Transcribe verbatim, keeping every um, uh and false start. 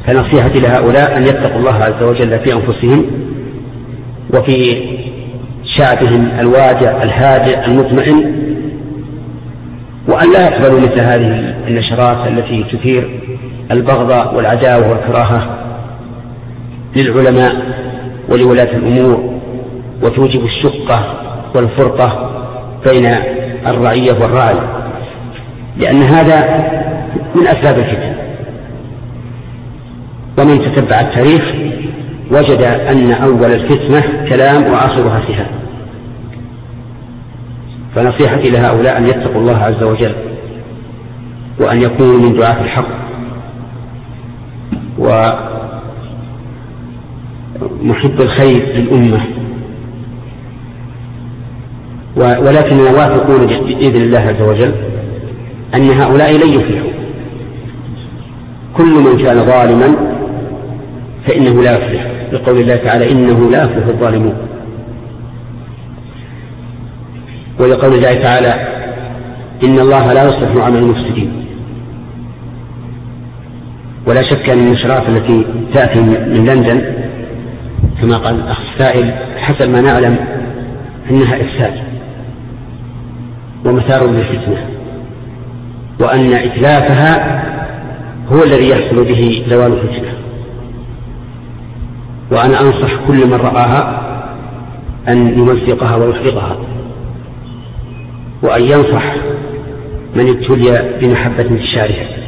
فنصيحتي لهؤلاء أن يتقوا الله عز وجل في أنفسهم وفي شعبهم الواجع الهادئ المطمئن، وأن لا يقبلوا مثل هذه النشرات التي تثير البغضاء والعداوة والكراهة للعلماء ولولاة الأمور، وتوجب الشقة والفرقة بين الرعية والراعي، لأن هذا من أسباب الفتن. ومن تتبع التاريخ وجد أن أول الفتنة كلام وآخرها سهام. فنصيحتي لهؤلاء أن يتقوا الله عز وجل وأن يكونوا من دعاة الحق ومحب الخير للأمة، ولكننا واثقون بإذن الله عز وجل أن هؤلاء لن يفلحوا. كل من كان ظالما فإنه لا يفلح، لقول الله تعالى إنه لا يفلح الظالمون، ولقول الله تعالى إن الله لا يصلح عمل المفسدين. ولا شك أن النشرات التي تأتي من لندن كما قال الأخ السائل حسب ما نعلم أنها إفساد ومثار للفتنة، وأن إتلافها هو الذي يحصل به زوال الفتنة. وأنا أنصح كل من رآها أن يمزقها ويحرقها، وأن ينصح من ابتلي بمحبة انتشارها.